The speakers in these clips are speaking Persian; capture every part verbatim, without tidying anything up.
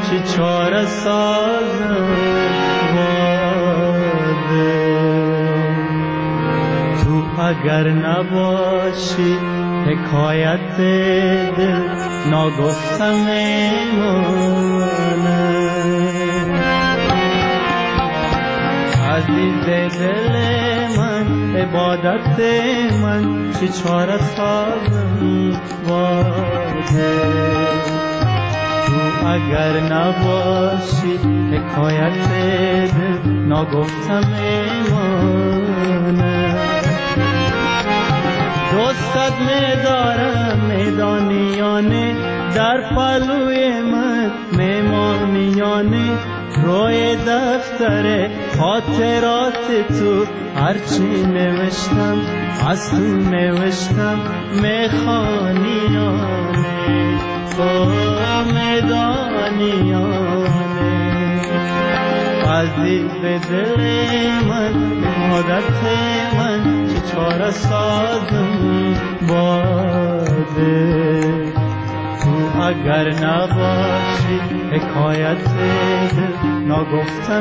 چی چاره سازم باده تو اگر نباشی حکایت دل ناگفتم میمانه عزیز دل من عبادت من چی چاره سازم باده تو اگر نباشی حکایت دل ناگفتم میمانه دوستت میدارم میدانیانه در پلوی من میمانیانه روی دفتر خاطرات تو هرچی نوشتم از تو نوشتم میخوانیانه تو میدانیانه عزیز دل من عادت من چه چاره سازم باده تو اگر نباشی حکایت دل ناگفتم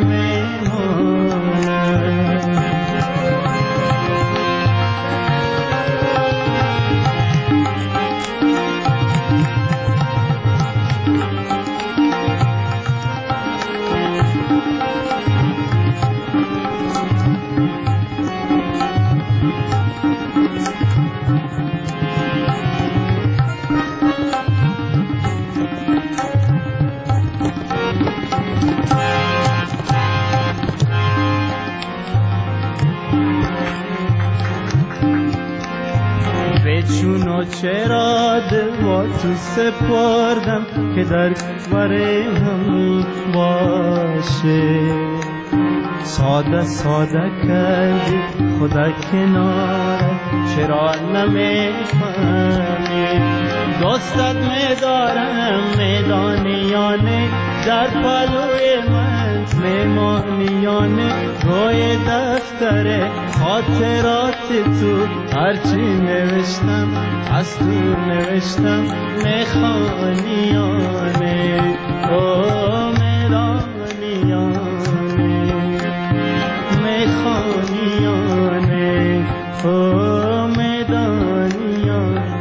میمانه چونو چرا دل با تو سپردم که در بره هم باشه ساده ساده کردی خدا کنار چرا نمیفهمی دوستت میدارم میدانیانه در پلوی من میمانیانه روی دفتر خاطرات تو هرچی نوشتم از تو نوشتم میخوانیانه او میدانیانه میخوانیانه او میدانیانه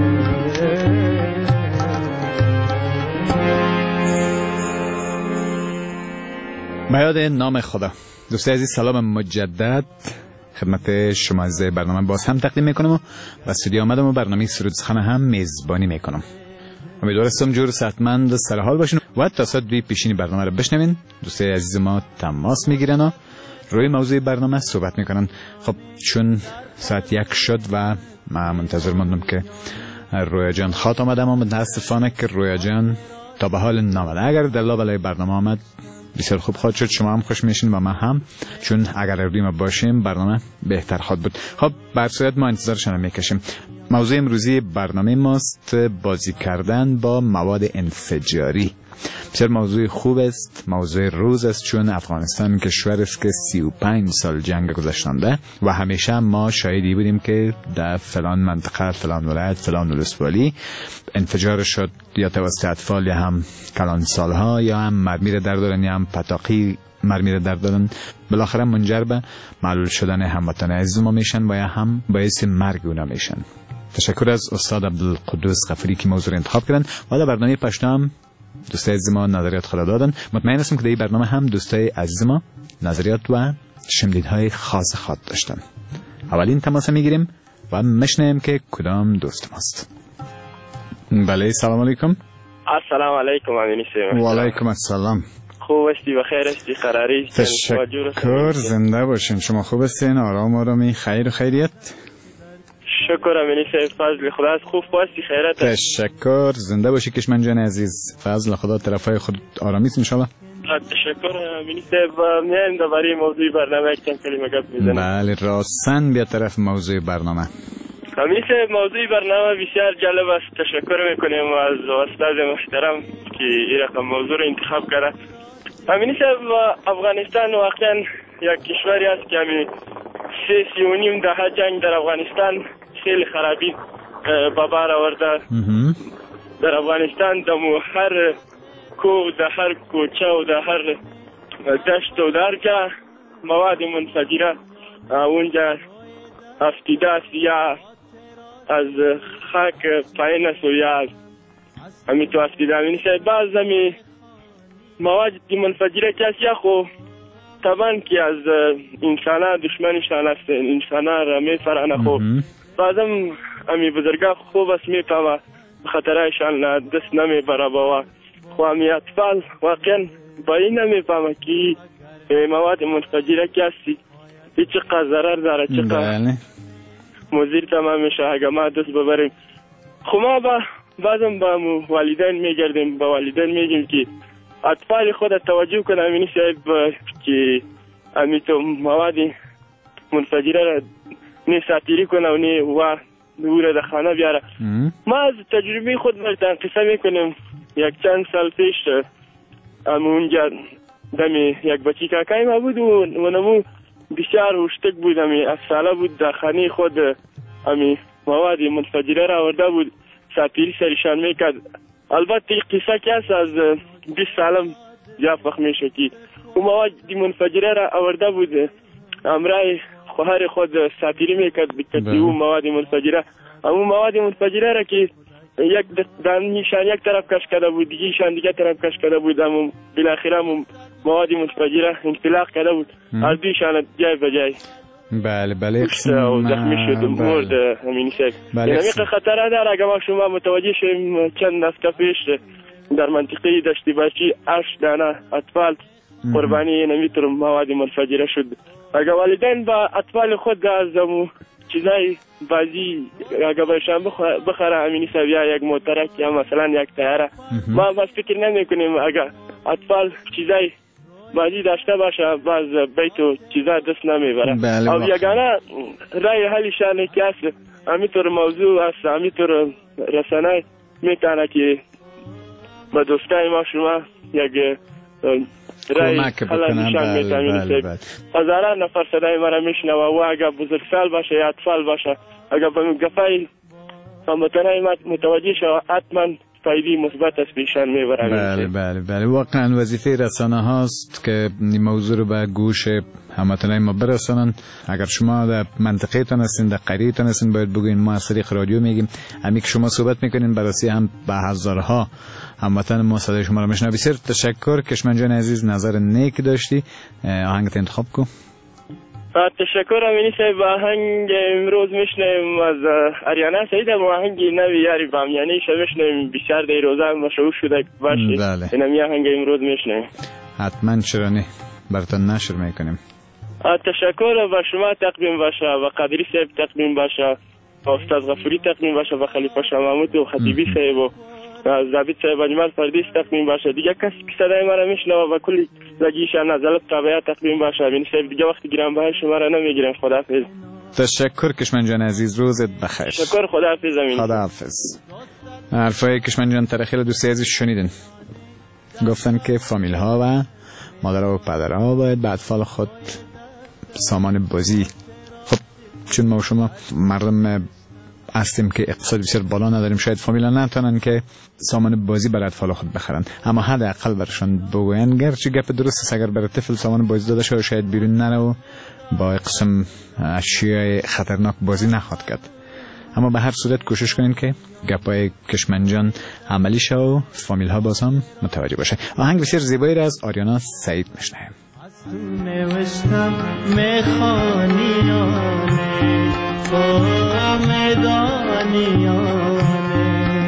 به یاد نام خدا. دوستان عزیز سلام مجدد خدمت شما از برنامه باز هم تقدیم میکنم و به استودیو آمدم و برنامه سرودخانه هم میزبانی میکنم. امیدوارم جور صحتمند و سرحال باشین و تا ساعت دوی پیشین برنامه رو بشنوین. دوستان عزیز ما تماس میگیرن و روی موضوع برنامه صحبت میکنن. خب چون ساعت یک شد و من منتظر موندم که رویا جان خاط آمدم و متاسفانه که رویا جان تا به حال نامده. اگر دلا بالای برنامه آمد بسیار خوب خواهد شد، شما هم خوش میشین و ما هم، چون اگر روی ما باشیم برنامه بهتر خواهد بود. خب بر صورت ما انتظارشان میکشیم. موضوع امروزی برنامه ماست بازی کردن با مواد انفجاری. بسیار موضوع خوب است، موضوع روز است، چون افغانستان کشور است که سی و پنج سال جنگ گذشتانده و همیشه ما شاهدی بودیم که در فلان منطقه، فلان ولایت، فلان ولسوالی انفجار شد، یا توسط اطفال یا هم کلان سالها، یا هم مرمی را در دارن یا هم پتاقی مرمی را در دارن، بالاخره منجر به معلول شدن هموطن عزیز ما میشن و یا هم باعث مرگ اونا میشن. تشکر از استاد عبدالقدوس غفوری که موضوع انتخاب کردن و در برنامه پشت هم دوستای عزیز ما نظریات خود دادن. مطمئن هستم که در این برنامه هم دوستای عزیز ما نظریات و شنیدهای خاص خود داشتن. اولین تماس میگیریم و میشنویم که کدام دوست ماست. بله سلام علیکم. السلام علیکم امینی سیم. و علیکم السلام. خوب هستی؟ بخیر هستی؟ قراری؟ تشکر، زنده باشین. شما خوب هستین؟ آرام آرامی، خیر و خیریت؟ شکر امینی سیم، فضل خدا از خوب هستی، خیرت؟ تشکر، زنده باشی کشمن جان عزیز. فضل خدا طرفای خود آرامی است ان شاء الله. تشکر امینی سیم. میایم درباره موضوع برنامه یک چند کلمه گپ میزنیم. بله راستن بیا طرف موضوع برنامه. امینی سیم، موضوع برنامه بسیار جالب است. تشکر میکنیم از استاد محترم که این رقم موضوع رو انتخاب کرده. امینی سیم، افغانستان واقعا یک کشوری است که همین سه سی و نیم دهه جنگ در افغانستان خیلی خرابی به بار آورده. در افغانستان دمو هر کوه در هر کوچه و در هر دشت و در جا مواد منفجره اونجا افتیده است یا از خاک پایین است و یا همی تو افتیده همین شاید بعض همی مواد منفجره که است یا خو طبعا که از انسان ها دشمنشان است انسان ها را می فرانه خوب بعضم همی بزرگا خوب است می پاما خطرایشان دست نمی برابا خو همی اطفال واقعا با این نمی پاما که مواد منفجره که هستی چقدر ضرر داره چقدر مزیر تمام میشه اگه ما دست ببریم خو ما با بعضم با والدین میگردیم با والدین میگیم که اطفال خود توجه کنه امینی صاحب که امی تو مواد منفجره را نی ساتیری کنه و نی و دوره در خانه بیاره ما از تجربه خود برتن قصه میکنیم یک چند سال پیش ام اونجا دمی یک بچی کاکای ما بود و نمو بسیار هوشتک بود امی از ساله بود در خانه خود امی مواد منفجره را آورده بود ساتیری سرشان میکرد البته قصه که است از بیست سالم یا فخ میشه که او مواد منفجره را آورده بود امرای خواهر خود ساتیری میکرد بکتی او مواد منفجره اما مواد منفجره را که یک دانشان یک طرف کش کرده بود دیگه دیگه طرف کش کرده بود اما بالاخره مواد منفجره انطلاق کرده بود از دویشان جای بجای بله بله قسم زخمی شد مرد همین شکل یعنی خطره داره اگر ما شما متوجه شویم چند هفته پیش در منطقه دشت بچی هشت دانه اطفال قربانی نمیتر مواد منفجره شد اگر والدین با اطفال خود از چیزای بازی اگر برشان بخره امینی سویا یک موترک یا مثلا یک تیاره ما بس فکر نمی کنیم اگر اطفال چیزای بازی داشته باشه باز بیت و چیزا دست نمیبره او یگانه رای حلیشانه که است همینطور موضوع است همینطور رسانه میتونه که با دوستای ما شما یک رای حلیشان میتونه هزاران نفر صدای مرا میشنوه و اگر بزرگسال باشه یا اطفال باشه اگر به گفای هموطنای ما متوجه شود حتما فایده مثبت است پیشان میبرن. بله بله بله واقعا وظیفه رسانه هاست که این موضوع رو به گوش هموطنای ما برسانن. اگر شما در منطقه تان هستین در قریه تان هستین باید بگوین ما از طریق رادیو میگیم همین که شما صحبت میکنین بررسی هم به هزارها هموطن ما صدای شما رو میشنوه. بسیار تشکر کشمن جان عزیز نظر نیک داشتی. آهنگت انتخاب کن. تشکر امینی صاحب. آهنگ امروز میشنیم از اریانا سعید آهنگ نوی یاری بامیانی میشنیم بسیار در روزا مشهور شده باشه. بله. اینم آهنگ امروز میشنیم. حتما چرا نه براتون نشر میکنیم. تشکر با شما تقدیم باشه و قادری صاحب تقدیم باشه و استاد غفوری تقدیم باشه و خلیفه شاه محمود و خطیبی صاحب و زابط صاحب اجمال فردیس تقدیم باشه. دیگه کسی که صدای ما را میشنوه و کلی زگیشان از الف تابعه تقدیم باشه. ببین صاحب دیگه وقتی گرانبهای شما را نمیگیرم. خداحافظ. تشکر کشمن جان عزیز روزت بخیر. تشکر خداحافظ. امین خداحافظ. حرفای کشمن جان ترخیل دوستی عزیز شنیدن. گفتن که فامیل ها و مادر و پدر ها باید به اطفال خود سامان بازی، خب چون ما و شما مردم هستیم که اقتصاد بسیار بالا نداریم شاید فامیلا نتونن که سامان بازی برای اطفال خود بخرن، اما حداقل برشان بگوین گرچه گپ درست است اگر برای طفل سامان بازی داده شده شاید بیرون نره و با قسم اشیاء خطرناک بازی نخواد کرد، اما به هر صورت کوشش کنین که گپای کشمنجان عملی شه و فامیل ها باز هم متوجه باشه. آهنگ بسیار زیبایی را از آریانا سعید میشنویم. نوشتم میخانیانه آمدانیانه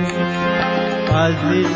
عزیز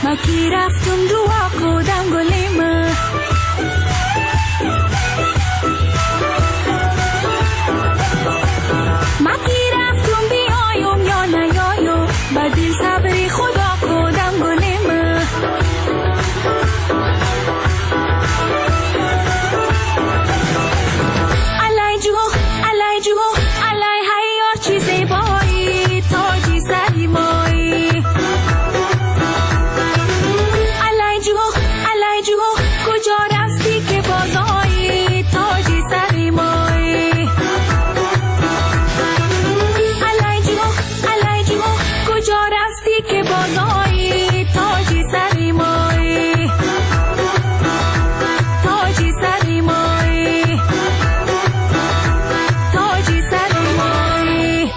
ما کی رفتم دعا کردم گلیم ما کی رفتم بیایم یا نیایم با دل صبری خدا کردم گلیم علای جو علای جو علای هیار چیزی بایی تاجی سری مایی علای جو علای جو کجا رفتی که بازایی تاجی سری مایی علای جو علای جو کجا رفتی که بازایی تاجی سری مایی تاجی سری مایی تاجی سری مایی.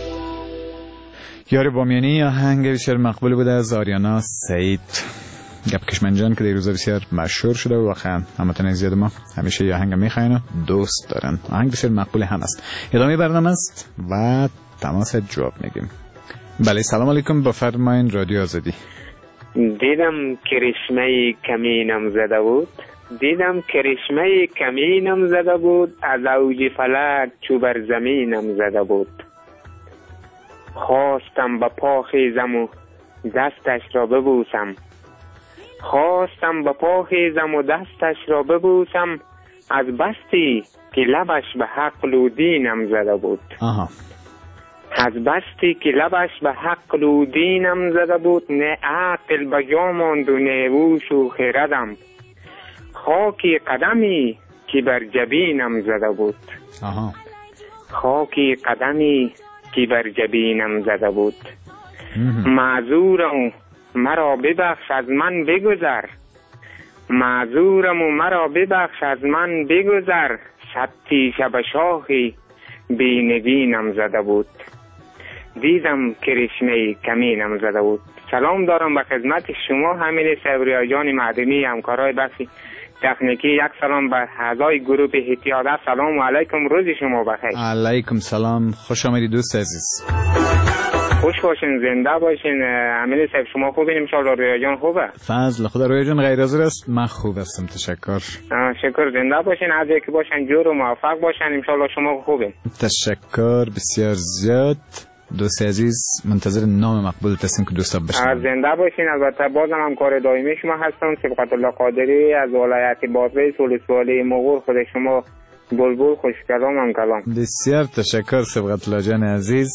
یار بامیانی آهنگ بسیار مقبول بوده از آریانا سعید گپ کشمنجان که در روزا بسیار مشهور شده و واقعا هموطنان زیاد ما همیشه یه آهنگ میخواین و دوست دارن. آهنگ بسیار مقبول هم است. ادامه برنامه است و تماس جواب میگیم. بله سلام علیکم، بفرمایین رادیو آزادی. دیدم کرشمه کمینم زده بود دیدم کرشمه کمینم زده بود از اوج فلک چو بر زمینم زده بود خواستم با پا خیزم و دستش را ببوسم خواستم با پا خیزم و دستش را ببوسم از بستی که لبش به حق و دینم زده بود آها. از بستی که لبش به حق و دینم زده بود نه عقل به جا ماند و نه هوش و خردم خاکی قدمی که بر جبینم زده بود آها. خاکی قدمی که بر جبینم زده بود معذورم مرا ببخش از من بگذر معذورم و مرا ببخش از من بگذر شبتی شب شاخی بینگینم زده بود دیدم کرشمه کمینم زده بود. سلام دارم به خدمت شما همین صبریا جان معدنی همکارای بخشی تکنیکی. یک سلام به اعضای گروه احتیاط. سلام علیکم، روز شما بخیر. علیکم سلام، خوش آمدید دوست عزیز. خوش باشین، زنده باشین. امین صاحب شما خوبین؟ ان شاء الله رویا جان خوبه؟ فضل خدا. رویا جان غیر حاضر است؟ من خوب هستم تشکر. شکر، زنده باشین، از که باشین جور و موفق باشین. ان شاء الله شما خوبین. تشکر بسیار زیاد. دوست عزیز منتظر نام مقبول هستیم که دوستا بشنویم. زنده باشین. البته بازم هم کار دائمی شما هستم. سبقت الله قادری از ولایت بازوی سولسوالی مغول. خود شما بلبل خوش کلام هم کلام. بسیار تشکر سبقت الله جان عزیز.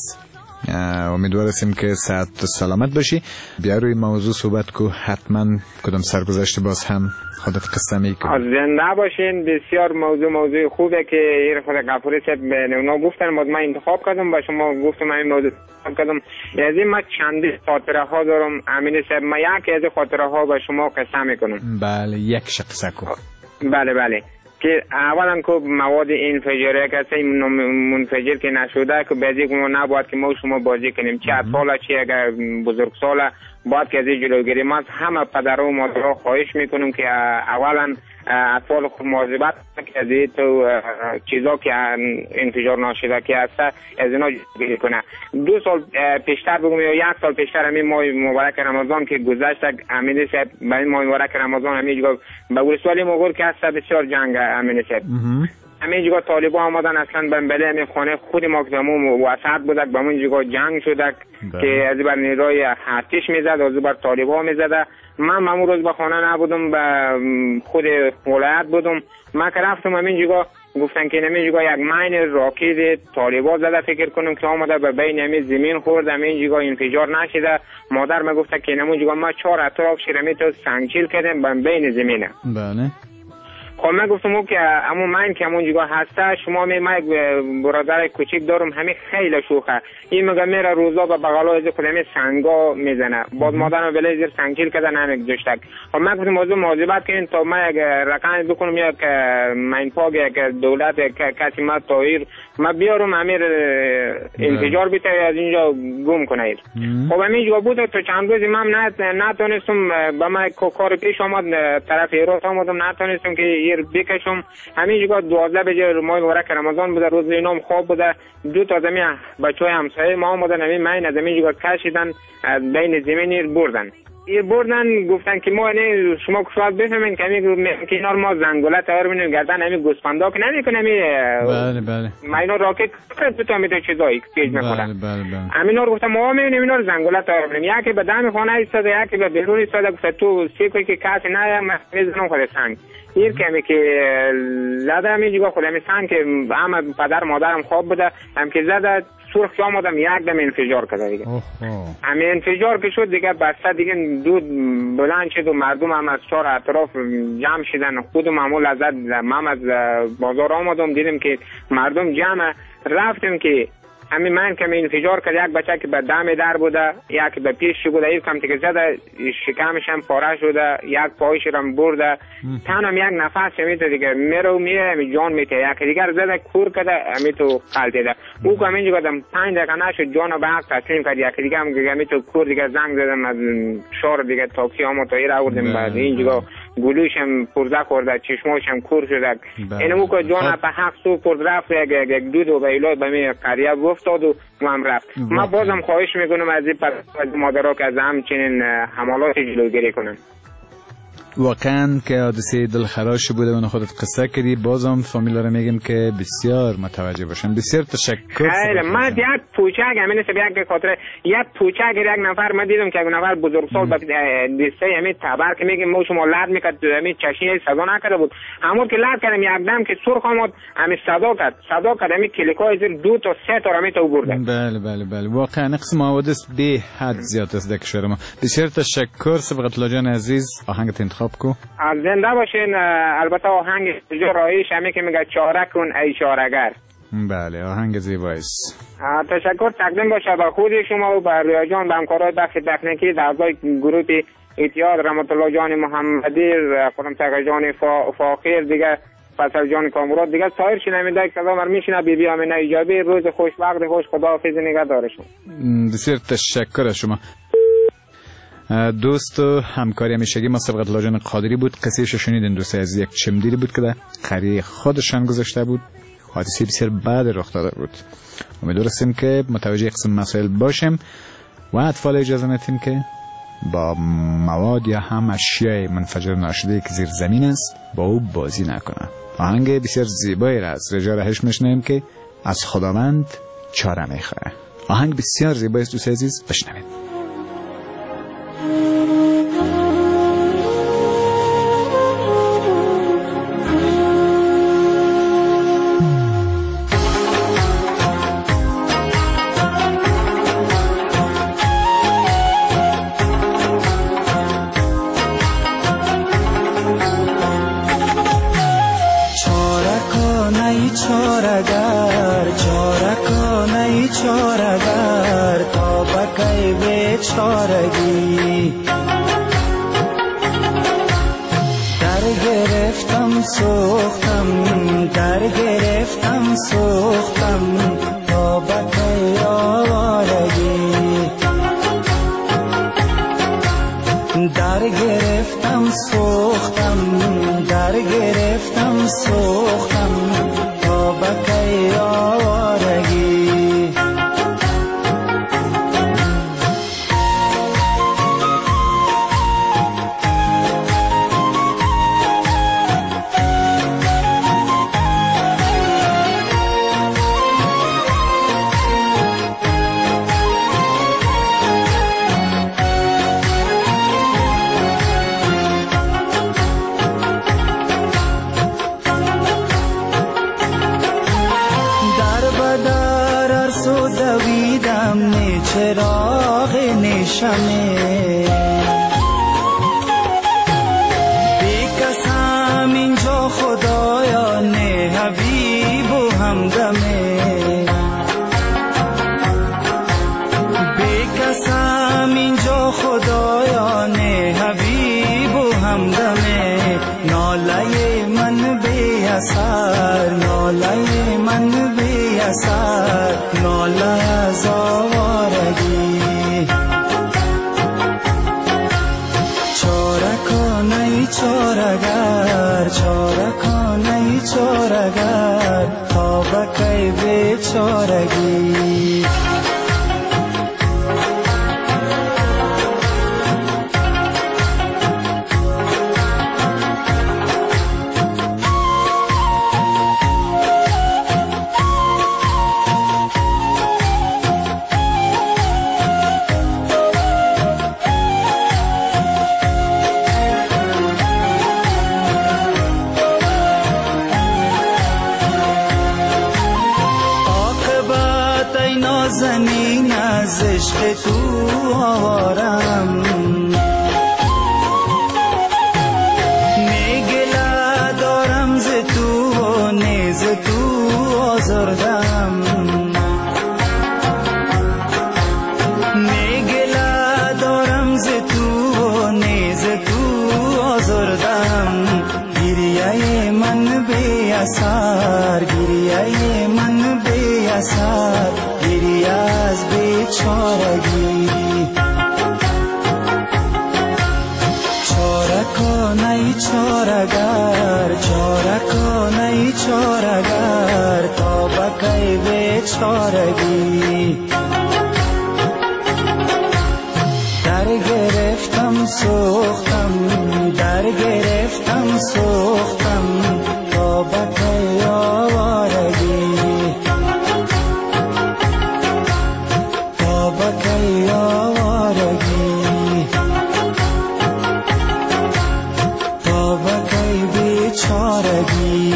امیدوار هستیم که صحت و سلامت باشی. بیا روی موضوع صحبت کو، حتما کدام سرگذشت باز هم خودت قصه میکنی. زنده باشین. بسیار موضوع موضوع خوبه که این خود غفوری صاحب به نونا گفتن، بعد من انتخاب کردم با شما گفتم این موضوع انتخاب کردم. از این من چندی خاطره ها دارم امین صاحب. من یکی از خاطره ها با شما قصه میکنم. بله یک شخصه کو. بله بله که اولا که مواد انفجاری که اصلا منفجر که نشده که بعضی که ما نباید که ما شما بازی کنیم، چه اطفال چه اگر بزرگ سال باید که از این جلوگیری. ما از همه پدر و مادرها خواهش میکنیم که اولا اطفال خود مواظبت که از این تو چیزا که انفجار ناشده که هست از اینا جلوگیری کنه. دو سال پیشتر بگم یا یک سال پیشتر همین ماه مبارک رمضان که گذشت امین صاحب به این ماه مبارک رمضان همین جگاه به ولسوالی مغول که هست بسیار جنگ امین صاحب. همین جگاه طالبا آمدن اصلا بنبله همین خانه خود ما که همون وسط بودک به همون جگاه جنگ شدک که از بر نیروی ارتش میزد از بر طالبا میزده. من همون روز به خانه نبودم، به خود ولایت بودم. من که رفتم همین جگاه گفتن که همین جگاه یک مین راکت طالبا زده، فکر کنم که آمده به بین همین زمین خورد، همین جگاه انفجار نشده. مادر من گفته که همون جگاه ما چهار اطراف شیرمی تو سنگچیل کردیم به بین زمینه. بله. خب من گفتم که همون من که همون جگاه هسته شما می من برادر کوچیک دارم همین خیلی شوخه، این میگه میره روزا به بغلا از خود همین سنگا میزنه. بعد مادرم بله زیر سنگچیل کردن همین گذاشتک. خب من گفتم موضوع مواظبت کنین تا من یک رقم بکنم یک من پاگ یک دولت کسی ما تایر ما بیارم همین انفجار بیته از اینجا گم کنه. خب همین جگاه بود تا چند روزی من نتونستم به من کار پیش آمد طرف ایران آمدم نتونستم که بکشم. همین جگاه دوازده بجه ماه مبارک رمضان بوده، روز اینام خواب بوده. دو تا زمین بچهای همسایه ما آمدن همین من از همین جگاه کشیدن از بین زمین بردن. یه بردن گفتن که ما نه شما کسوات بفهمین که همین کنار ما زنگوله تیار می‌کنیم گردن همین گوسفندا که نمی‌کنه همین بله بله ما اینا راکت کرد تو میتونه چیزایی پیش می‌کنه بله بله بله همین رو گفتم ما می‌بینیم اینا رو زنگوله تیار می‌کنیم یکی به دم خانه ایستاده یکی به بیرون ایستاده گفت تو سیکوی که کسی نه می‌زنم خود سنگ این کمی که لادم میگه خود همین سنگ که همه پدر مادرم خواب بوده هم که زده سرخ شام آدم یک دم انفجار کرده دیگه همین انفجار که شد دیگه بسته دیگه دود بلند شد و مردم هم از چهار اطراف جمع شدن خود معمول ازد من از بازار آمدم دیدم که مردم جمع رفتم که همین من که انفجار کرد یک بچه که به دم در بوده یک به پیش بوده یک کم که زده شکمش هم پاره شده یک پایش هم برده تنم یک نفس میته دیگه میره و میره جان میته یک دیگر زده کور کرده همی تو قلتیده او که همینجا گفتم پنج دقیقه نشد جان و به حق تسلیم کرد یک دیگه هم همی تو کور دیگه زنگ زدم از شار دیگه تاکسی هم تا ایره آوردم بعد اینجا گلوش هم پرزه خورده چشماش هم کور شده اینمو که جان به حق سو کرد رفت یک دود و به ایلای به می قریه افتاد و هم رفت ما بازم خواهش میکنم از این از مادرها که از همچنین حملات جلوگیری کنن واقعا که حادثه دلخراش بوده و خودت قصه کردی بازم فامیلا رو میگم که بسیار متوجه باشن بسیار تشکر خیلی من یک پوچک همین است یک خاطر یک پوچک یک نفر من دیدم که یک نفر بزرگسال به دسته همین تبر که میگم ما شما لرد میکرد همین چشمی صدا نکرده بود همون که لرد کردم یک دم که سرخ آمد همین صدا کرد صدا کرد همین کلیکای زیر دو تا سه تا همین تو برده بله بله بله واقعا قسم حوادث به حد زیاد است در کشور ما بسیار تشکر سبقت الله جان عزیز آهنگت انتخاب کو از زنده باشین البته آهنگ جو رایش همه که میگه چاره کن ای چاره‌گر بله آهنگ زیبایی است تشکر تقدیم باشه به خود شما و به رویا جان به همکارای بخش تکنیکی در اعضای گروه اتحاد رحمت الله جان محمدی خودم تقی جان فاخر دیگه فصل جان کامراد دیگه سایر شنونده که صدا مر میشنه بی بی امینه ایجابی روز خوشبخت خوش خداحافظ نگهدارشون بسیار تشکر از شما دوست و همکاری همیشگی ما سبقت الله جان قادری بود قصهش شنیدین دوست از یک چمدیری بود که در قریه خودشان گذاشته بود حادثه بسیار بد رخ داده بود امیدواریم که متوجه قسم مسائل باشیم و اطفال اجازه ندیم که با مواد یا هم اشیاء منفجر ناشده که زیر زمین است با او بازی نکنه آهنگ بسیار زیبایی را از رجا رهش میشنویم که از خداوند چاره میخواه آهنگ بسیار زیبایی است دوست عزیز بشنوید چارگر چاره کنی چارگر تا بکی بیچارگی در گرفتم سوختم در گرفتم سوختم تا بکی آوارگی در گرفتم سوختم در گرفتم سوختم تا بکی آوارگی چراغ نشمه بی کسم اینجا خدایان حبیب و همدمه بی کسم اینجا خدایان حبیب و همدمه ناله من بی اثر ناله من بی اثر ناله از آوارگی چاره کنی چارگر چاره کنی چارگر تا بکی بیچارگی ز تو و نیز تو آزردم گریه من بی اثر گریه من بی اثر گریه از بیچارگی چاره کنی چارگر چاره کنی چارگر تا بکی بیچارگی در گرفتم سوختم در گرفتم سوختم تا بکی آوارگی تا بکی آوارگی تا بکی بیچارگی.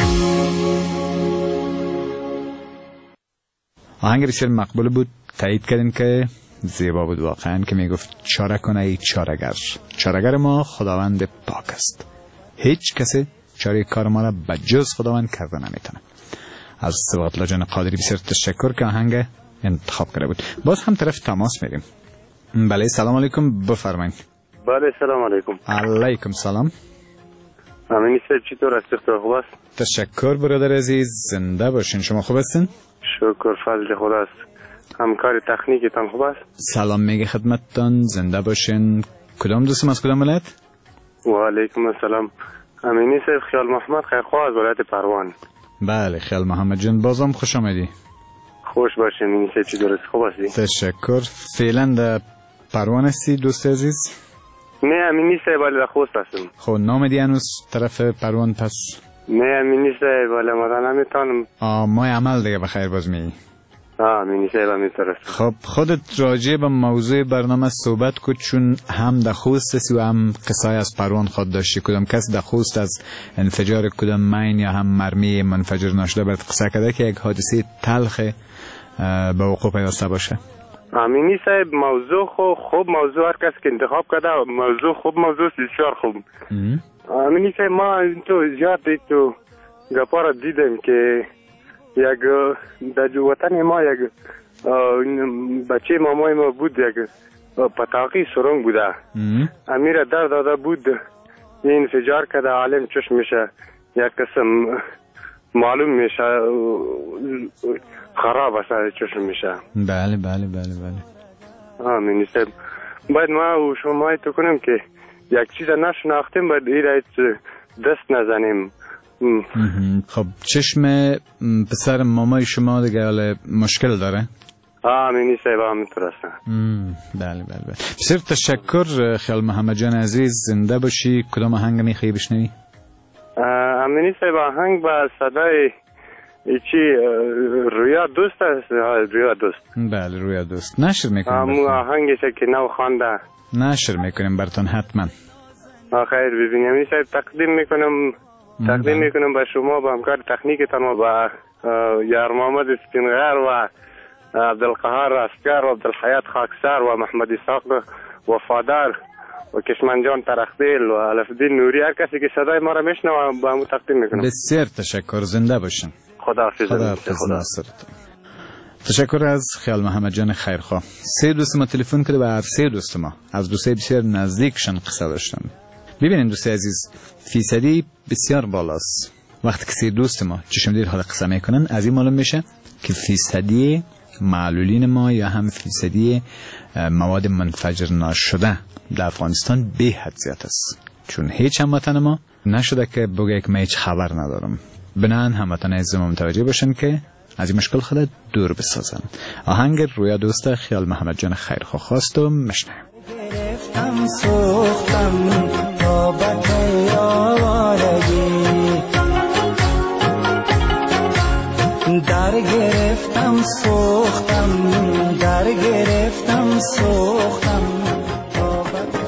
آهنگ بسیار مقبول بود، تایید کردیم که زیبا بود واقعا که میگفت چاره کنه ای چارگر. چارگر ما خداوند پاک است، هیچ کسی چاره کار ما را بجز خداوند کرده نمیتونه. از سبات الله جان قادری بسیار تشکر که آهنگ انتخاب کرده بود. باز هم طرف تماس میریم. بله سلام علیکم، بفرمایید. بله سلام علیکم. علیکم سلام. امینی سر چطور هستی؟ خوب است؟ تشکر برادر عزیز، زنده باشین. شما خوب هستین؟ شکر فضل خداست. همکار تکنیکتان خوب است؟ سلام میگه خدمتتان، زنده باشین. کدام دوستم از کدام ولایت؟ و علیکم السلام. امینی سر خیال محمد خیرخواه از ولایت پروان. بله خیال محمد جان، بازم خوش آمدی. خوش باشین. امینی سر چطور است؟ خوب هستی؟ تشکر. فعلا در پروان هستی دوست عزیز؟ نه امینی سر ولی در خوست هستم. خب نام دی هنوز طرف پروان پس؟ نه امینی سر ولی مدن نمیتونم. آه ما عمل دیگه بخیر باز می. آه امینی سر همینطور است. خب خودت راجع به موضوع برنامه صحبت کن، چون هم در خوست هستی و هم قصای از پروان خود داشتی. کدام کس در خوست از انفجار کدام مین یا هم مرمی منفجر ناشده برات قصه کرده که یک حادثه تلخ به وقوع پیوسته باشه؟ امینی صاحب موضوع خوب خوب موضوع هر کس که انتخاب کرده موضوع خوب موضوع بسیار خوب. امینی صاحب ما تو زیاد تو گپا را دیدم که یک در وطن ما یک بچه مامای ما بود، یک پتاقی سرنگ بوده. امیر در داده بود این انفجار کرده عالم چشم میشه یک قسم معلوم میشه خراب است چشم میشه. بله بله بله بله. آمین صاحب باید ما و شما تو کنیم که یک چیز نشناختیم باید ایرایت دست نزنیم. خب چشم پسر مامای شما دیگه مشکل داره؟ آمینی صاحب همینطور است. بله بله بله. بسیار تشکر خیال محمد جان عزیز، زنده باشی. کدام آهنگ میخوای بشنوی؟ امینی صاحب آهنگ با صدای چی رویا دوست است. رویا دوست. بله رویا دوست نشر میکنیم. امو آهنگی که نو خوانده نشر میکنیم براتون حتما. خیر ببینیم امینی صاحب تقدیم میکنم تقدیم میکنم به شما با همکار تکنیکتان و با یار محمد اسپینغر و عبدالقهار اسکر و عبدالحیات خاکسار و محمد اسحاق وفادار و کشمن جان ترخدیل و علفدین نوری، هر کسی که صدای ما را میشنوه با همو تقدیم میکنم. بسیار تشکر، زنده باشین. خداحافظ. خداحافظ. تشکر از خیال محمد جان خیرخواه. سه دوست ما تلفن کرده و هر سه دوست ما از دوستای بسیار نزدیکشان قصه داشتن. ببینید دوستای عزیز، فیصدی بسیار بالاست. وقتی که سه دوست ما چشم دیر حال قصه میکنن از این معلوم میشه که فیصدی معلولین ما یا هم فیصدی مواد منفجر ناشده در افغانستان به حد زیاد است، چون هیچ هموطن ما نشده که بگه که من هیچ خبر ندارم. بنان هموطن عزیز ما متوجه باشن که از این مشکل خود دور بسازن. آهنگ رویا دوست خیال محمد جان خیرخواه خواست و مشنه. گرفتم سوختم تا بکی آوارگی، در گرفتم سوختم در گرفتم سوختم تا بکی.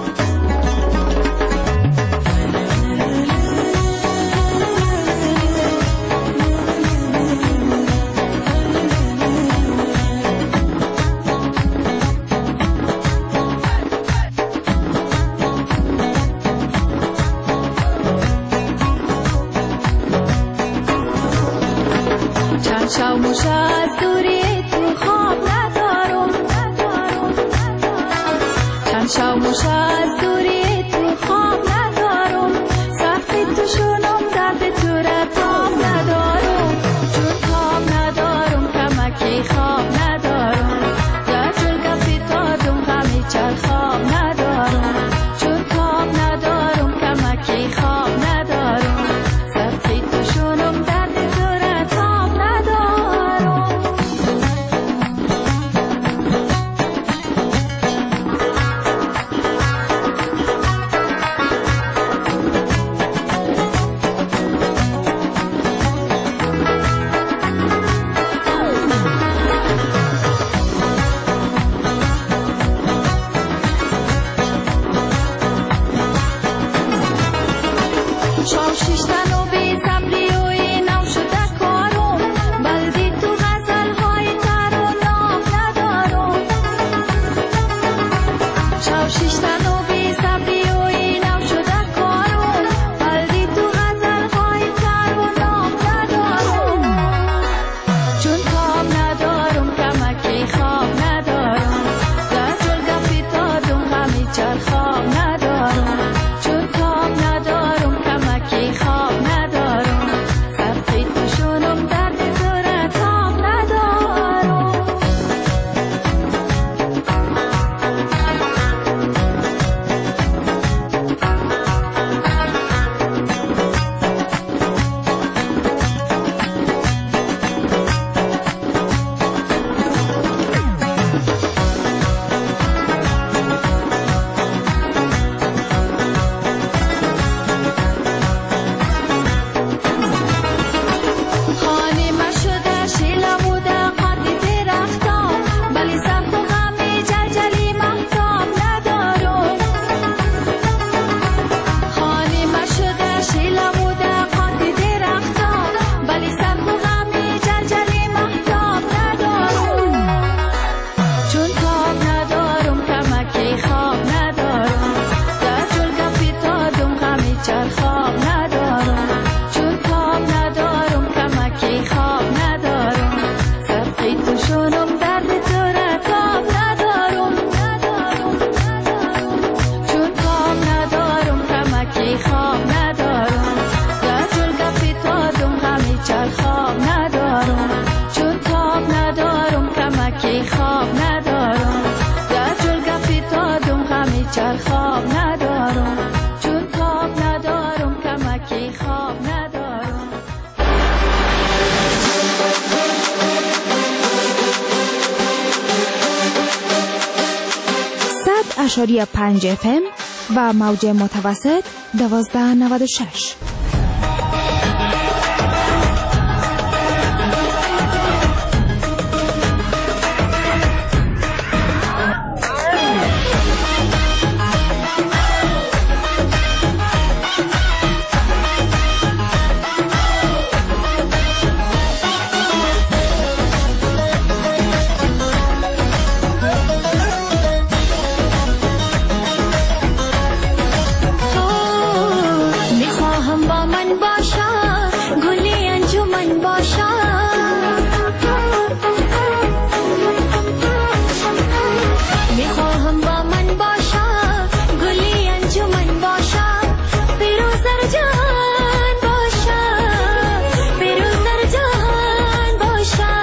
شاموش از دوری تو خواب ندارم، شاموش از دوری تو خواب ندارم سختی تو شونم درد تو را تاب ندارم چون خواب ندارم کمکی خواب ندارم در جلگه فتادم غمی چر خواب ندارم چون خواب ندارم کمکی خواب ندارم سختی تو شونم درد تو را تاب ندارم شام شیشتن و بی صبری و اینم شده کارم بلدی تو غزل های تر و نام ندارم شام شیشتن و بی صبری و اینم شده کارم بلدی تو غزل های تر و نام ندارم چون خواب ندارم کمکی خواب ندارم در جلگه فتادم غمی چر خواب ندارم چون خواب ندارم کمکی خواب ندارم سختی تو شونم درد تو را تاب ندارم خانه ما شده شیلم و دقاتی درختم ولی سخت و غمی جلجلی محتاب ندارم خانه ما شده شیلم و دقاتی درختم ولی سخت و غمی جلجلی محتاب ندارم چون خواب ندارم کمکی خواب ندارم در جلگه فتادم غمی چر خواب ندارم چون خواب ندارم کمکی خواب ندارم سختی تو شونم درد تو را تاب ندارم چون خواب ندارم کمکی خواب ندارم در جلگه فتادم غمی چر خواب ندارم چون خواب ندارم کمکی خواب ندارم در جلگه فتادم غمی چر خواب ندارم چون خواب ندارم کمکی خواب ندارم صد اشاری پنج اف ام و موج متوسط دوازده نود و شش. میخواهم با من باشا گلی انجمن باشا میخواهم با من باشا گلی انجمن باشا پیروز در جهان باشا پیروز در جهان باشا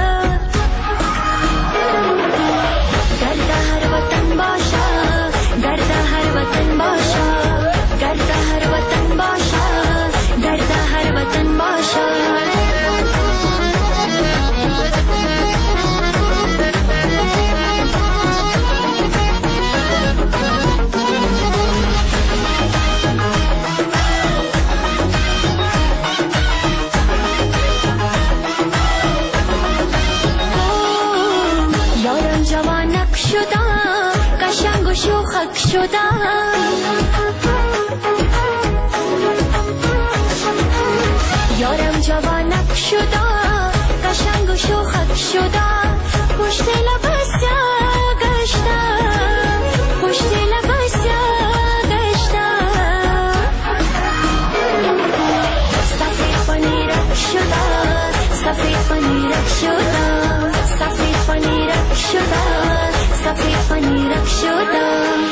گرد هر وطن باشا گرد هر وطن باشا گرد هر وطن باشا گرد هر وطن باشا یارم جوانک شدم قشنگ و شوخک شدم یارم جوانک شدم قشنگ و شوخک شدم پشت لباس گشتم پشت لباس گشتم سفید پنیرک شدم سفید پنیرک شدم سفید پنیرک شدم رفیقانی رک شدم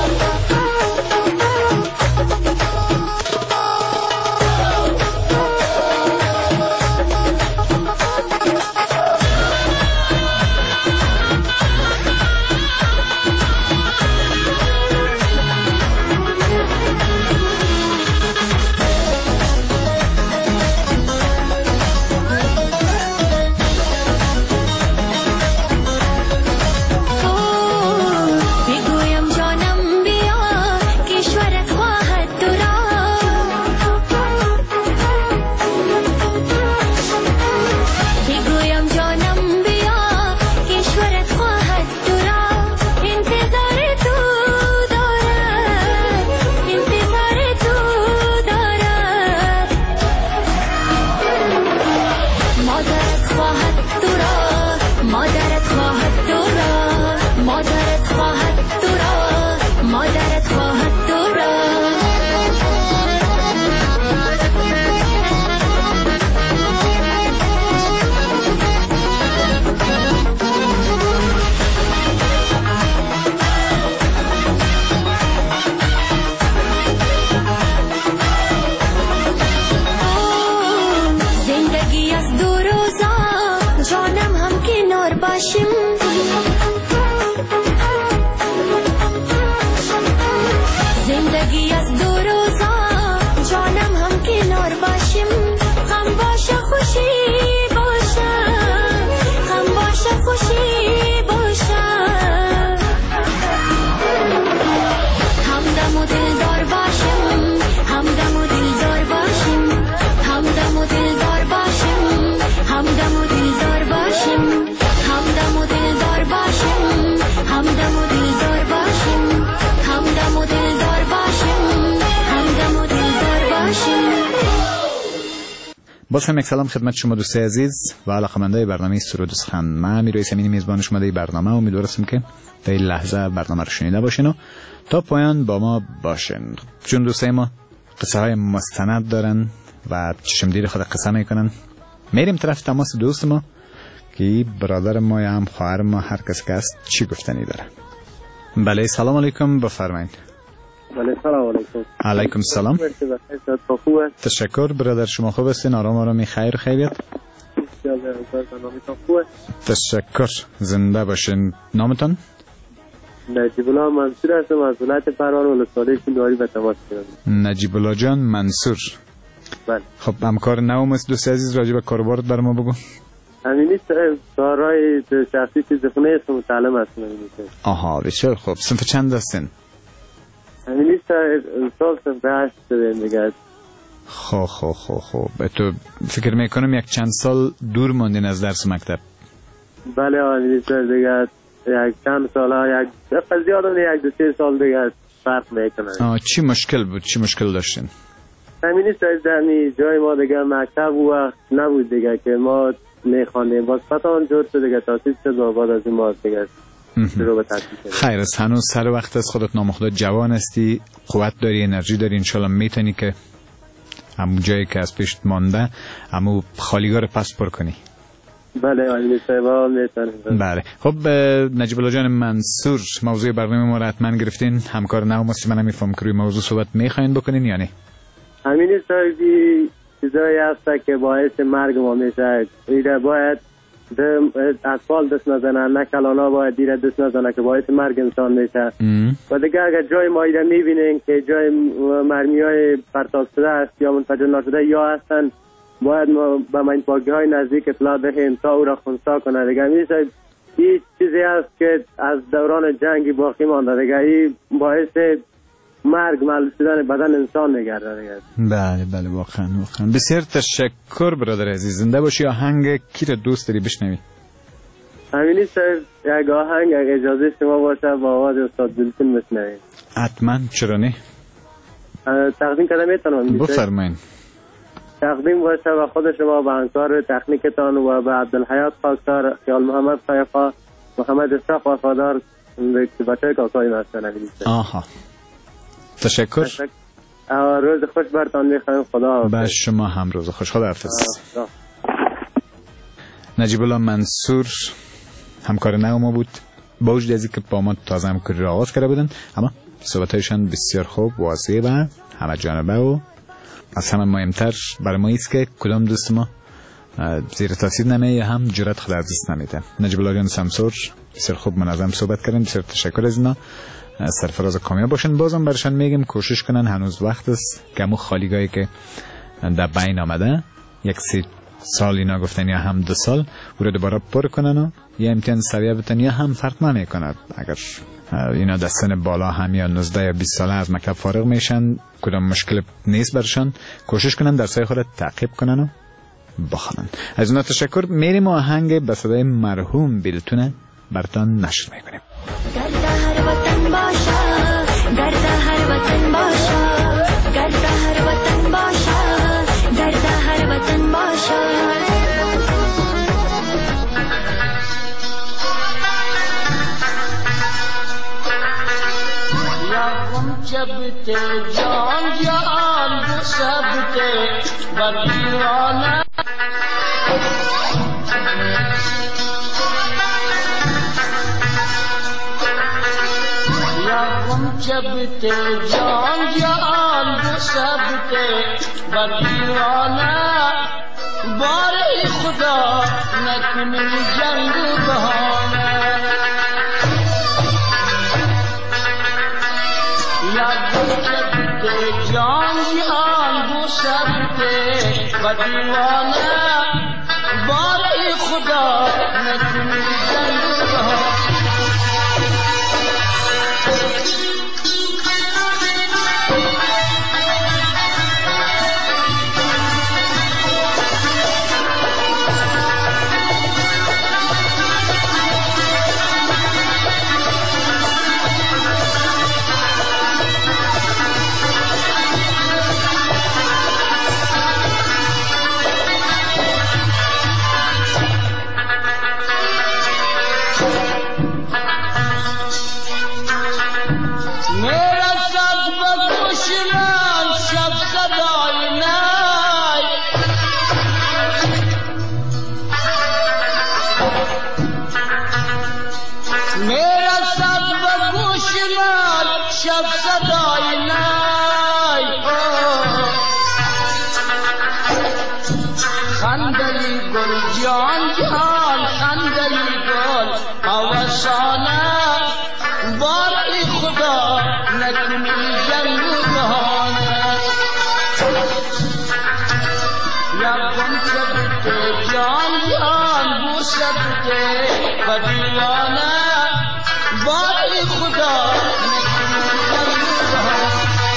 باز هم یک سلام خدمت شما دوستای عزیز و علاقه‌مندای برنامه سرود و سخن. من امیر اسمینی میزبان شما در برنامه، امیدوارم که در این لحظه برنامه رو شنیده باشین و تا پایان با ما باشین. چون دوستای ما قصه های مستند دارن و چشمگیر خود قصه میکنن، میریم طرف تماس دوست ما که برادر ما یا هم خواهر ما، هر کس که است چی گفتنی داره. بله سلام علیکم، بفرمایید. بله سلام علیکم. علیکم سلام. تشکر برادر، شما خوب هستین؟ آرام آرامی خیر خیریت؟ تشکر، زنده باشین. نامتان؟ نجیب الله منصور هستم از ولایت پروان ولسوالی شینواری به تماس گرفتم. نجیب الله جان منصور. بله. خب همکار نوم است دوست عزیز، راجع به کاروبارت بر ما بگو. همین است، کارهای شخصی چیز خونه است، متعلم هستم. آها بسیار خوب. صنف چند هستین؟ همین است، سال صنف هشت شدیم دیگه. خب خب خب خب تو فکر میکنم یک چند سال دور ماندین از درس مکتب. بله همین است دیگه، یک چند سال ها، یک دفعه زیاد یک دو سه سال دیگه فرق میکنه. آه چی مشکل بود؟ چی مشکل داشتین؟ همین است، در جای ما دیگه مکتب وقت نبود دیگه که ما میخوانیم، باز پتان جور شد دیگه، تاسیس شد و بعد از این ما دیگه شروع به تحصیل کردیم. خیر است، هنوز سر وقت است، خودت نامخدا جوان هستی، قوت داری، انرژی داری، انشالله میتونی که همون جایی که از پیش مانده همون خالیگاه رو پس پر کنی. بله آقای صاحبا میتونیم. بله خب نجیب الله جان منصور، موضوع برنامه ما رو حتما گرفتین، همکار نو ماست، من میفهم که روی موضوع صحبت میخواین بکنین یا نه؟ همین است، چیزایی هست که باعث مرگ ما میشه. ایره باید اطفال دست نزنن، نه کلانا باید دیره دست نزنن که باعث مرگ انسان میشه. و دیگه اگر جای ما ایره میبینین که جای مرمی های پرتاب شده است یا منفجر نشده یا هستن، باید ما به من پاکی های نزدیک اطلاع دهیم تا او را خونسا کنه. دیگه میشه این چیزی است که از دوران جنگی باقی مانده، دیگه این باعث مرگ معلوم شدن بدن انسان میگرده دیگه. بله بله واقعا واقعا. بسیار تشکر برادر عزیز، زنده باشی. آهنگ کی رو دوست داری بشنوی؟ همینی سر یک آهنگ اگه اجازه شما باشه با آواز استاد دلفین بشنویم. حتما، چرا نه؟ تقدیم کردم میتونم بفرمایید. تقدیم باشه و خود شما به همکار تکنیکتان و به عبدالحیات خاکسار، خیال محمد خیفا، محمد اسحاق وفادار که بچه کاکای ما هستن. آها تشکر. روز خوش برتان میخوایم. خدا به شما هم روز خوش. خدا حافظ. نجیب الله منصور همکار نو ما بود با وجود از اینکه با ما تازه همکاری را آغاز کرده بودن، اما صحبت‌هایشان بسیار خوب، واضح و همه جانبه و از همه مهمتر برای ما است که کدام دوست ما زیر تاثیر نمیه یا هم جرأت خود از دست نمیده. نجیب العالیان سمسور بسیار خوب منظم صحبت کردن، بسیار تشکر از اینا، سرفراز کامیاب باشن. بازم برشان میگم کوشش کنن، هنوز وقت است که همون خالیگاهی که در بین آمده یک سی سال اینا گفتن یا هم دو سال او رو دوباره پر کنن و یا امتحان سریع بتن یا هم فرق نمی کند. اگر اینا در سن بالا هم یا نوزده یا بیست ساله از مکتب فارغ میشن کدام مشکل نیست برشان، کوشش کنن درسای خود تعقیب کنن و بخوانن. از اونا تشکر. میریم و آهنگ به صدای مرحوم بیلتونه برتان نشر میکنیم. گرد هر وطن باشا، گرد هر وطن باشا، گرد هر وطن باشا، گرد هر وطن باشا. جبتے جان جان سبتے بدیوانا یا غم جبتے جان جان سبتے بدیوانا بارے خدا نکن جنگ بہانا جان جان وہ سب کے بدیوانا بارے خدا نہ تم جنگ بہا جان جان خندلی گل اوسانا باری خدا نکنی جنگ بهانا یا گم شدتے جان جان بو شدتے بدیوانا باری خدا نکنی جنگ بهانا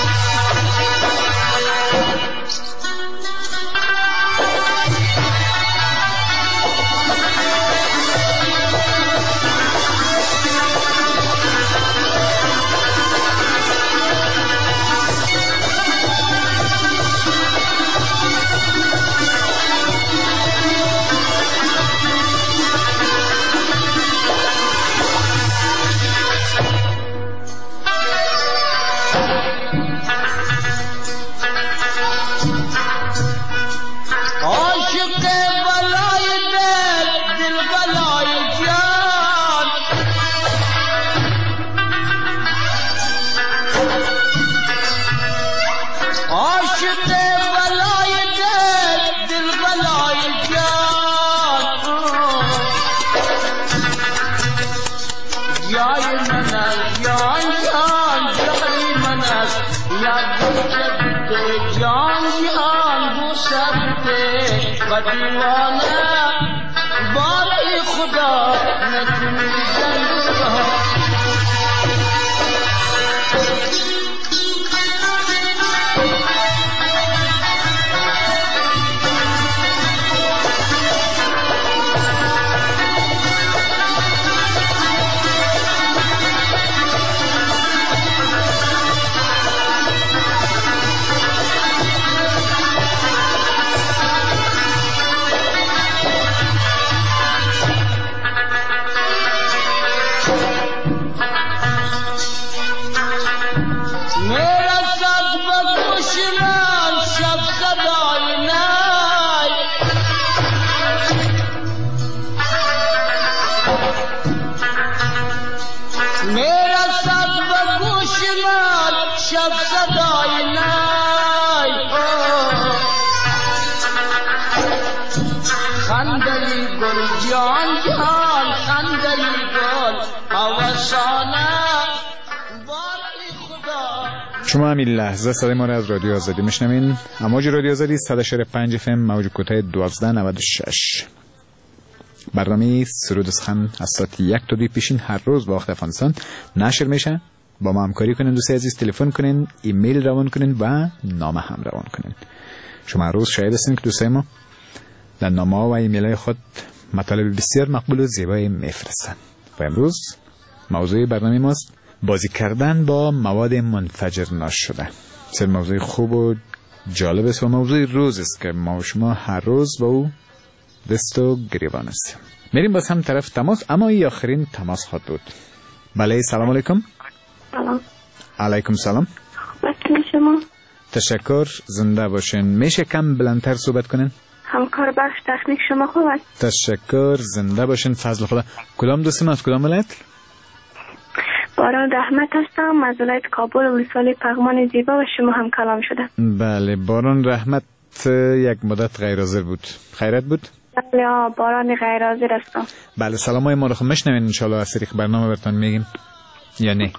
بدیوانا باری خدا نکنی جنگ بها شب صدای نای خنده‌ی گل جان جان خنده‌ی گل آواشانه باری خدا. شما همین لحظه صدای ما را از رادیو آزادی میشنوین. امواج رادیو آزادی صد و شش پنج اف ام موج کوتاه دوازده نود و شش. برنامه سرود سخن از ساعت یک تا دو پیشین هر روز با وقت افغانستان نشر میشه. با ما همکاری کنین دوستای عزیز، تلفن کنین، ایمیل روان کنین و نامه هم روان کنین. شما هر روز شاهد هستین که دوستای ما در نامه و ایمیل های خود مطالب بسیار مقبول و زیبایی میفرستن. و امروز موضوع برنامه ماست بازی کردن با مواد منفجر ناشده. بسیار موضوع خوب و جالب است و موضوع روز است که ما و شما هر روز با او دست و گریبان هستیم. میریم باز هم طرف تماس، اما این آخرین تماس خواهد بود. بله سلام علیکم. سلام. علیکم سلام. وقتی شما؟ تشکر، زنده باشین. میشه کم بلندتر صحبت کنین؟ همکار بخش تکنیک شما خوب است. تشکر، زنده باشین. فضل خدا. کدام دوستم از کدام ولایت؟ باران رحمت هستم از ولایت کابل، ولسوالی پغمان زیبا و شما هم کلام شده. بله باران رحمت یک مدت غیر حاضر بود. خیرت بود؟ بله باران غیر حاضر هستم. بله سلام های ما رو خب میشنوین ان شاء الله از طریق برنامه براتون میگیم یا نه؟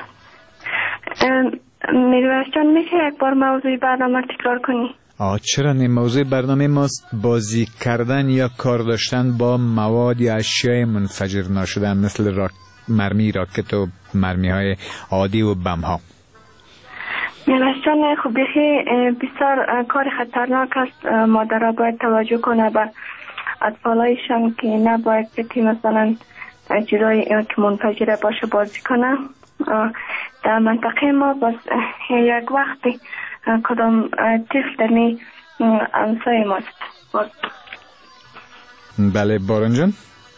میرویس جان میشه یک بار موضوع برنامه تکرار کنی؟ آه چرا نه. موضوع برنامه ماست بازی کردن یا کار داشتن با مواد یا اشیاء منفجر ناشده مثل راک مرمی راکت و مرمی های عادی و بم ها. میرویس جان خب بسیار کار خطرناک است. مادرها باید توجه کنه به اطفالایشان که نباید که مثلا جلوی که منفجره باشه بازی کنه. در منطقه ما باز یک وقتی کدام طفل دمی همسایه ماست. بله باران جان.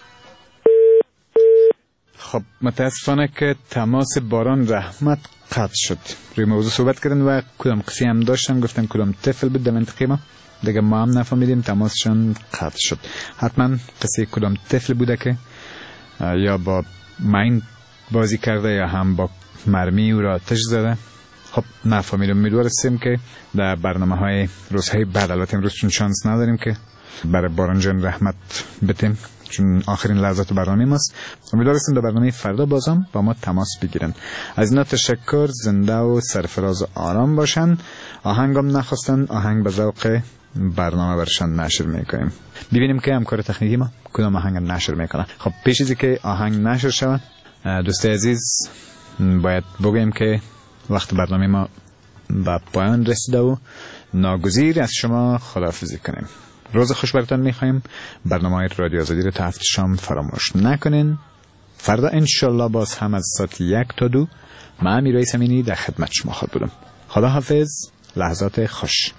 خب متاسفانه که تماس باران رحمت قطع شد. روی موضوع صحبت کردن و کدام قصی هم داشتن، گفتن کدام طفل بود در منطقه ما، دیگه ما هم نفهمیدیم، تماسشان قطع شد. حتما قصه کدام طفل بوده که یا با ماین بازی کرده یا هم با مرمی او را آتش زده. خب نفهمیدم. امیدوار هستیم که در برنامه های روزهای بعد، البته امروز چون شانس نداریم که برای باران جان رحمت بتیم چون آخرین لحظات برنامه ماست، امیدوار هستیم در برنامه فردا بازم با ما تماس بگیرن. از اینا تشکر. زنده و سرفراز و آرام باشن. آهنگم نخواستن، آهنگ به ذوق برنامه برشان نشر میکنیم. ببینیم که همکار تکنیکی ما کدام آهنگ نشر میکنه. خب پیش از که آهنگ نشر شود دوستای عزیز باید بگویم که وقت برنامه ما به پایان رسیده و ناگزیر از شما خداحافظی کنیم. روز خوش براتون میخوایم. برنامه های رادیو آزادی رو تا هفت شام فراموش نکنین. فردا انشالله باز هم از ساعت یک تا دو من امیرای سمینی در خدمت شما خواهد بودم. خداحافظ. لحظات خوش.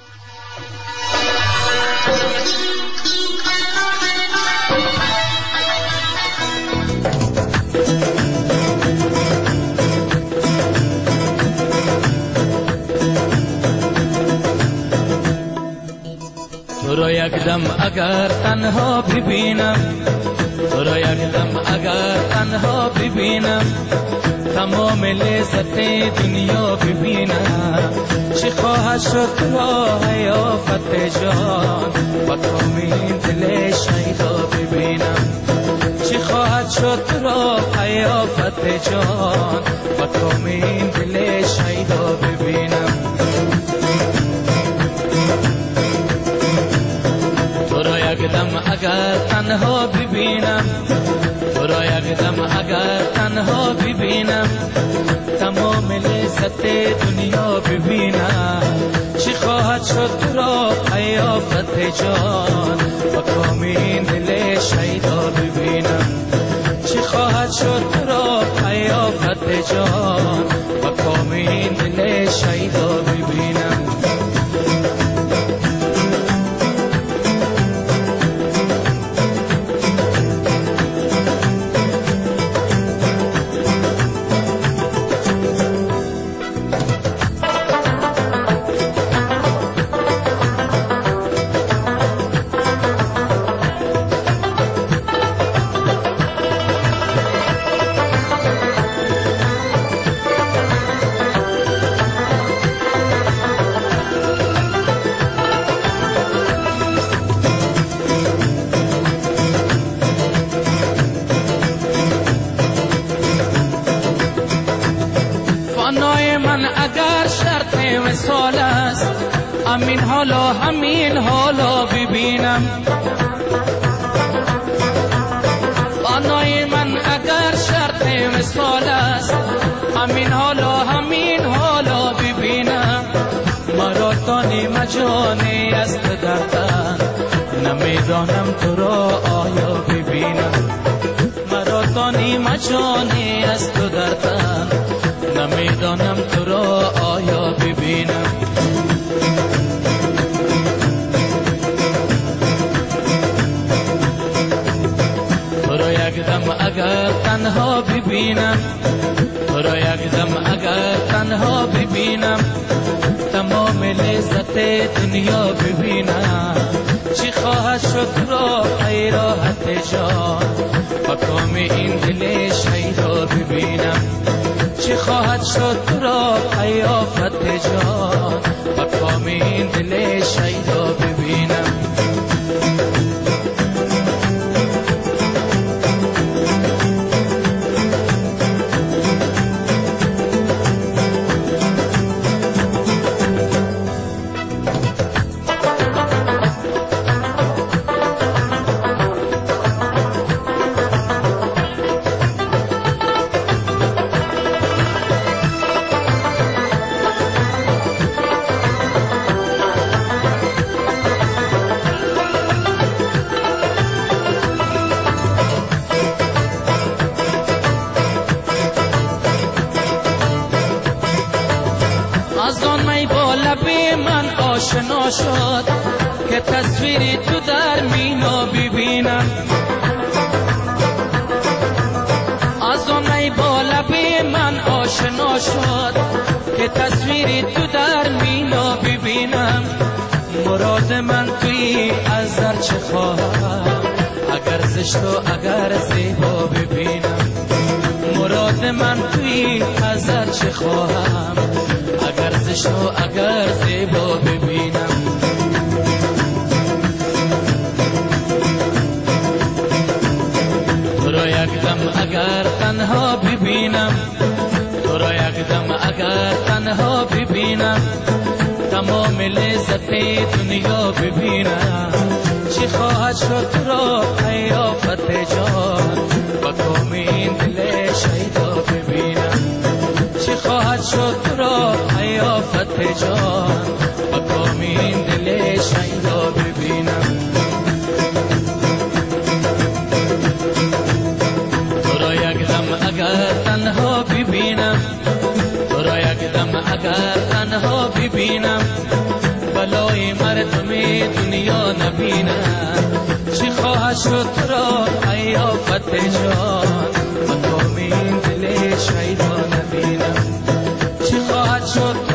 تو را یک دم اگر تنها ببینم، تو را یک دم اگر تنها ببینم، تمام لذت دنیا ببینم. چی خواهد شد را حیافت جان با کامین دل شیدا ببینم. چی خواهد شد را حیافت جان با کامین دل شیدا ببینم. یک دم اگر تنها ببینم، تو را یک دم اگر تنها ببینم، تمام لذت دنیا ببینم. چی خواهد شد را حیافت جان با کامین دل شیدا ببینم. چی خواهد شد را حیافت جان با کامین دل شیدا ببینم. فنای من اگر شرط وصال است، همین حالا همین حالا ببینم. فنای من اگر شرط وصال است، همین حالا همین حالا ببینم. مرا تانی مجانی است در تن، نمیدانم تو را آیا ببینم. مرا تانی مجانی است در تن، نمیدانم تو را آیا ببینم. تو را یک دم اگر تنها ببینم، تو را یک دم اگر تنها ببینم، تمام لذت دنیا ببینم. چی خواهد شد را ای راحت جان، مقام این دل شیدا ببینم. چی خواهد شد را ای آفت جان، مقام این دل شیدا ببینم. از آن می با لب من آشنا شد که تصویری تو در مینا ببینم. از آن می با لب من آشنا شد که تصویری تو در مینا ببینم. مراد من توی از در چه خواهم، اگر زشت و اگر زیبا ببینم. مراد من توی از در چه خواهم، اگر زشت و اگر زیبا ببینم. تو را یک دم اگر تنها ببینم، تو را یک دم اگر تنها ببینم، تمام لذت دنیا ببینم. چی خواهد شد را ای آفت جان، مقام این دل شیدا ببینم. چی خواهد شد را ای آفت جان، مقام این دل شیدا ببینم. تو را یک دم اگر تنها ببینم، تو را یک دم اگر تنها ببینم، بلای مردم دنیا نبینم. چی خواهد شد را ای آفت جان، مقام این دل شیدا نبینم. چی خواهد شد